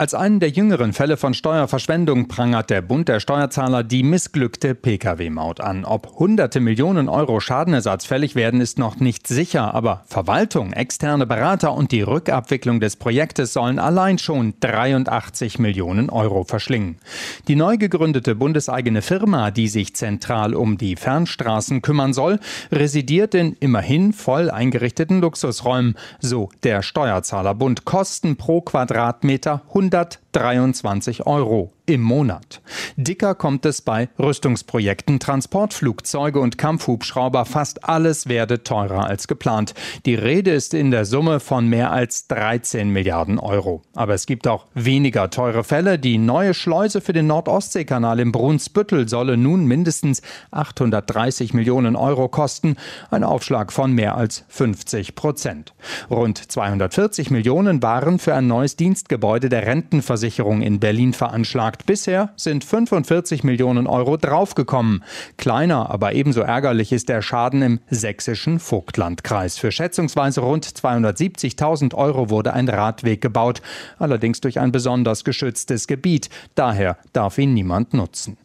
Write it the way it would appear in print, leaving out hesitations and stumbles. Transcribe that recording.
Als einen der jüngeren Fälle von Steuerverschwendung prangert der Bund der Steuerzahler die missglückte Pkw-Maut an. Ob hunderte Millionen Euro Schadenersatz fällig werden, ist noch nicht sicher. Aber Verwaltung, externe Berater und die Rückabwicklung des Projektes sollen allein schon 83 Millionen Euro verschlingen. Die neu gegründete bundeseigene Firma, die sich zentral um die Fernstraßen kümmern soll, residiert in immerhin voll eingerichteten Luxusräumen. So der Steuerzahlerbund. Kosten pro Quadratmeter 123 Euro im Monat. Dicker kommt es bei Rüstungsprojekten. Transportflugzeuge und Kampfhubschrauber, fast alles werde teurer als geplant. Die Rede ist in der Summe von mehr als 13 Milliarden Euro. Aber es gibt auch weniger teure Fälle. Die neue Schleuse für den Nord-Ostsee-Kanal im Brunsbüttel solle nun mindestens 830 Millionen Euro kosten. Ein Aufschlag von mehr als 50%. Rund 240 Millionen waren für ein neues Dienstgebäude der Rentenversicherung in Berlin veranschlagt. Bisher sind 45 Millionen Euro draufgekommen. Kleiner, aber ebenso ärgerlich ist der Schaden im sächsischen Vogtlandkreis. Für schätzungsweise rund 270.000 Euro wurde ein Radweg gebaut, allerdings durch ein besonders geschütztes Gebiet. Daher darf ihn niemand nutzen.